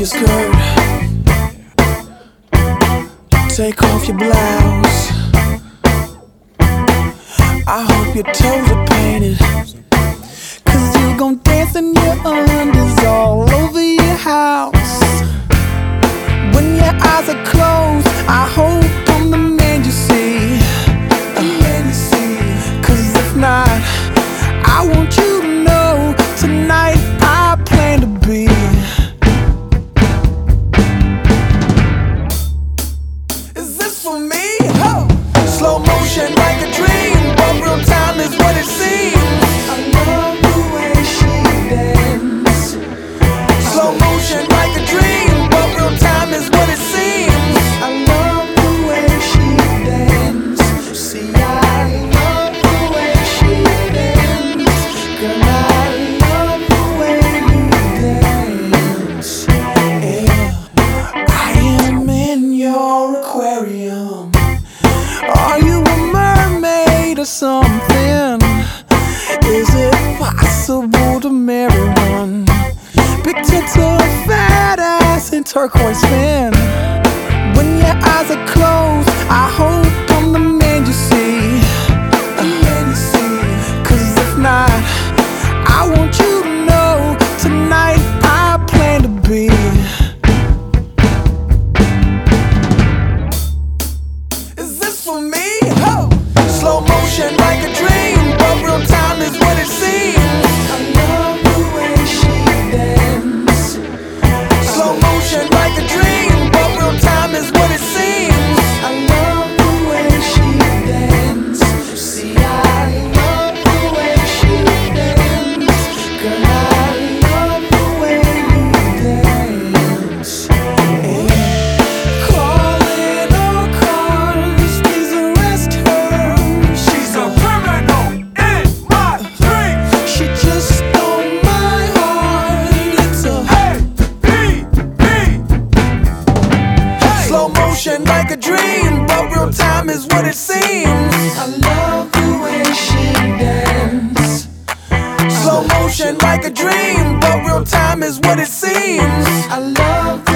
your skirt, take off your blouse. I hope your toes are painted, 'cause you gon' dance in your undies all over your house. When your eyes are closed, I hope I'm the man you see. 'Cause if not, I want you to know tonight I plan to be. Is this for me? Oh. Slow motion like a dream, but real time is what it seems. I love the way she dances. Slow motion like a dream, but real time is what it seems. I love the way she dances. See, I love the way she dances. Girl, I love the way you dance. Yeah, I am in your aquarium. Are you a mermaid or something? Is it possible to marry one? Big tits or fat ass and turquoise fin. When your eyes are closed, I hope I'm the man you see. 'Cause if not, I want you to know tonight I plan to be. Is this for me? Oh. Slow motion like a dream, but real time is what it seems. I love the way she dances. Slow motion like a dream, but real time is what it seems. I love the way she dances. See, I love the way she dances. Girl, I love the way you dance. Calling all cars, please arrest her. She's a criminal in my dreams. She just stole my heart. It's a Hey, hey. slow motion like a dream, but real time is what it seems. I love the way she dances. Slow motion like a dream, but real time is what it seems. I love the